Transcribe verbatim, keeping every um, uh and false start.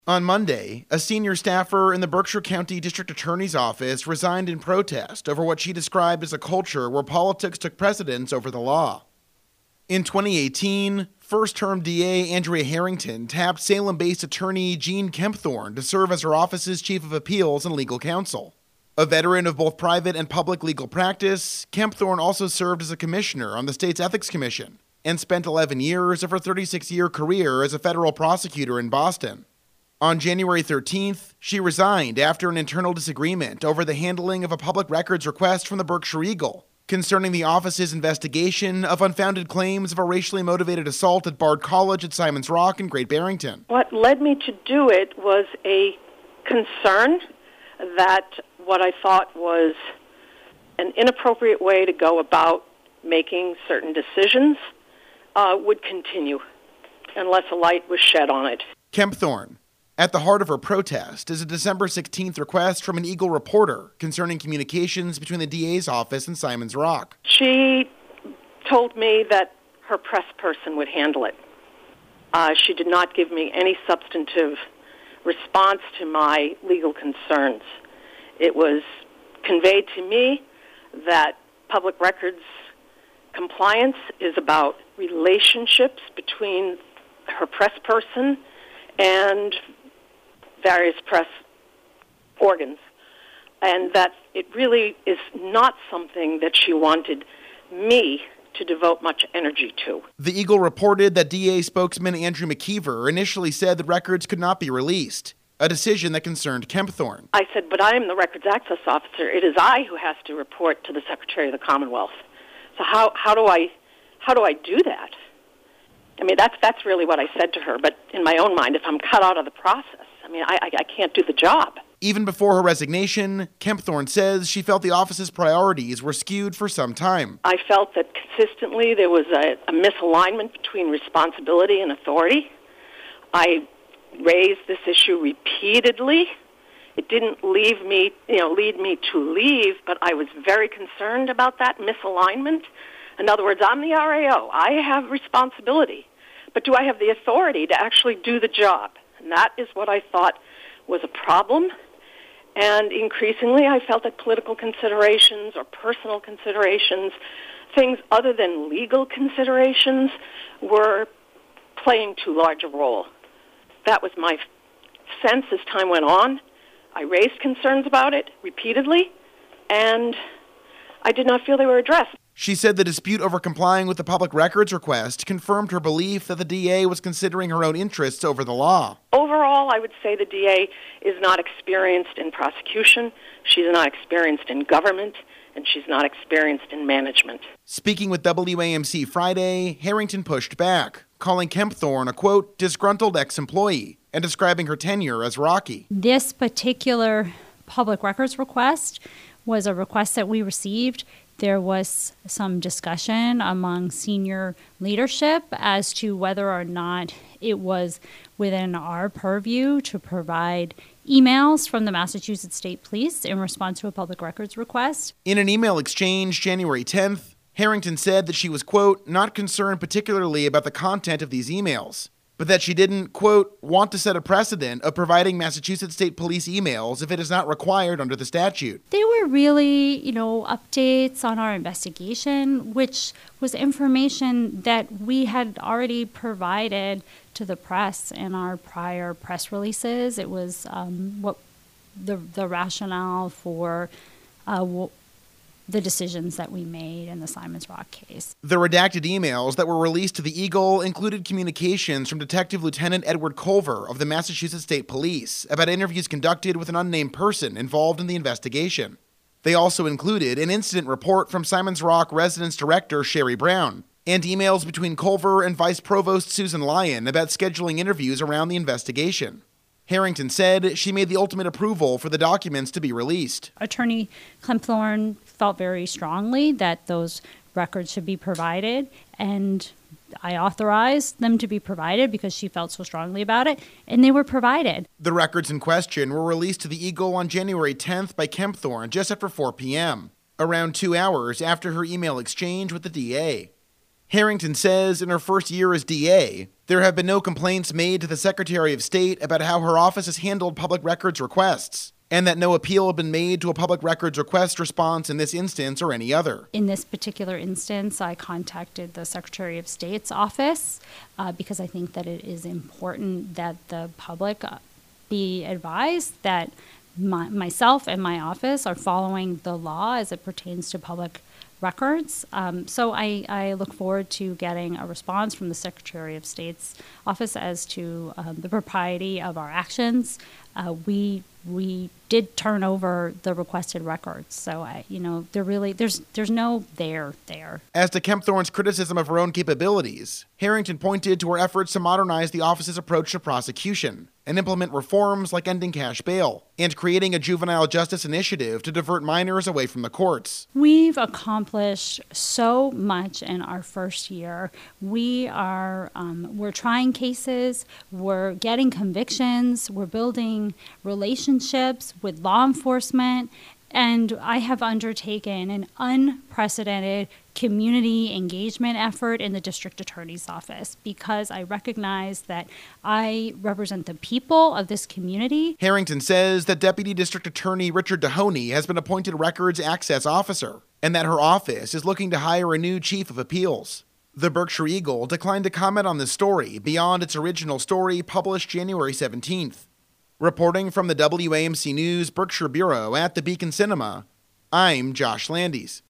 On Monday, a senior staffer in the Berkshire County District Attorney's Office resigned in protest over what she described as a culture where politics took precedence over the law. In twenty eighteen, first-term D A Andrea Harrington tapped Salem-based attorney Jean Kempthorne to serve as her office's chief of appeals and legal counsel. A veteran of both private and public legal practice, Kempthorne also served as a commissioner on the state's Ethics Commission and spent eleven years of her thirty-six-year career as a federal prosecutor in Boston. On January thirteenth, she resigned after an internal disagreement over the handling of a public records request from the Berkshire Eagle concerning the office's investigation of unfounded claims of a racially motivated assault at Bard College at Simons Rock in Great Barrington. What led me to do it was a concern that what I thought was an inappropriate way to go about making certain decisions uh, would continue unless a light was shed on it. Kempthorne. At the heart of her protest is a December sixteenth request from an Eagle reporter concerning communications between the D A's office and Simons Rock. She told me that her press person would handle it. Uh, she did not give me any substantive response to my legal concerns. It was conveyed to me that public records compliance is about relationships between her press person and various press organs, and that it really is not something that she wanted me to devote much energy to. The Eagle reported that D A spokesman Andrew McKeever initially said that records could not be released, a decision that concerned Kempthorne. I said, but I am the records access officer. It is I who has to report to the Secretary of the Commonwealth. So how, how do I how do I do that? I mean, that's that's really what I said to her. But in my own mind, if I'm cut out of the process, I mean, I, I, I can't do the job. Even before her resignation, Kempthorne says she felt the office's priorities were skewed for some time. I felt that consistently there was a, a misalignment between responsibility and authority. I raised this issue repeatedly. It didn't leave me, you know, lead me to leave, but I was very concerned about that misalignment. In other words, I'm the R A O. I have responsibility. But do I have the authority to actually do the job? And that is what I thought was a problem. And increasingly, I felt that political considerations or personal considerations, things other than legal considerations, were playing too large a role. That was my sense as time went on. I raised concerns about it repeatedly, and I did not feel they were addressed. She said the dispute over complying with the public records request confirmed her belief that the D A was considering her own interests over the law. Overall, I would say the D A is not experienced in prosecution, she's not experienced in government, and she's not experienced in management. Speaking with W A M C Friday, Harrington pushed back, calling Kempthorne a, quote, disgruntled ex-employee, and describing her tenure as rocky. This particular public records request was a request that we received. There was some discussion among senior leadership as to whether or not it was within our purview to provide emails from the Massachusetts State Police in response to a public records request. In an email exchange January tenth, Harrington said that she was, quote, not concerned particularly about the content of these emails, but that she didn't, quote, want to set a precedent of providing Massachusetts State Police emails if it is not required under the statute. They were really, you know, updates on our investigation, which was information that we had already provided to the press in our prior press releases. It was um, what the the rationale for uh, what the decisions that we made in the Simons Rock case. The redacted emails that were released to the Eagle included communications from Detective Lieutenant Edward Culver of the Massachusetts State Police about interviews conducted with an unnamed person involved in the investigation. They also included an incident report from Simons Rock Residence Director Sherry Brown and emails between Culver and Vice Provost Susan Lyon about scheduling interviews around the investigation. Harrington said she made the ultimate approval for the documents to be released. Attorney Kempthorne felt very strongly that those records should be provided, and I authorized them to be provided because she felt so strongly about it, and they were provided. The records in question were released to the Eagle on January tenth by Kempthorne just after four p.m., around two hours after her email exchange with the D A. Harrington says in her first year as D A, there have been no complaints made to the Secretary of State about how her office has handled public records requests, and that no appeal had been made to a public records request response in this instance or any other. In this particular instance, I contacted the Secretary of State's office uh, because I think that it is important that the public be advised that my, myself and my office are following the law as it pertains to public records. Um, so I, I look forward to getting a response from the Secretary of State's office as to um, the propriety of our actions. Uh, we we did turn over the requested records, so I, you know, there really there's there's no there there. As to Kempthorne's criticism of her own capabilities, Harrington pointed to her efforts to modernize the office's approach to prosecution and implement reforms like ending cash bail and creating a juvenile justice initiative to divert minors away from the courts. We've accomplished so much in our first year. We are um, we're trying cases, we're getting convictions, we're building relationships with law enforcement, and I have undertaken an unprecedented community engagement effort in the district attorney's office because I recognize that I represent the people of this community. Harrington says that Deputy District Attorney Richard Dehoney has been appointed records access officer and that her office is looking to hire a new chief of appeals. The Berkshire Eagle declined to comment on this story beyond its original story published January seventeenth. Reporting from the W A M C News Berkshire Bureau at the Beacon Cinema, I'm Josh Landis.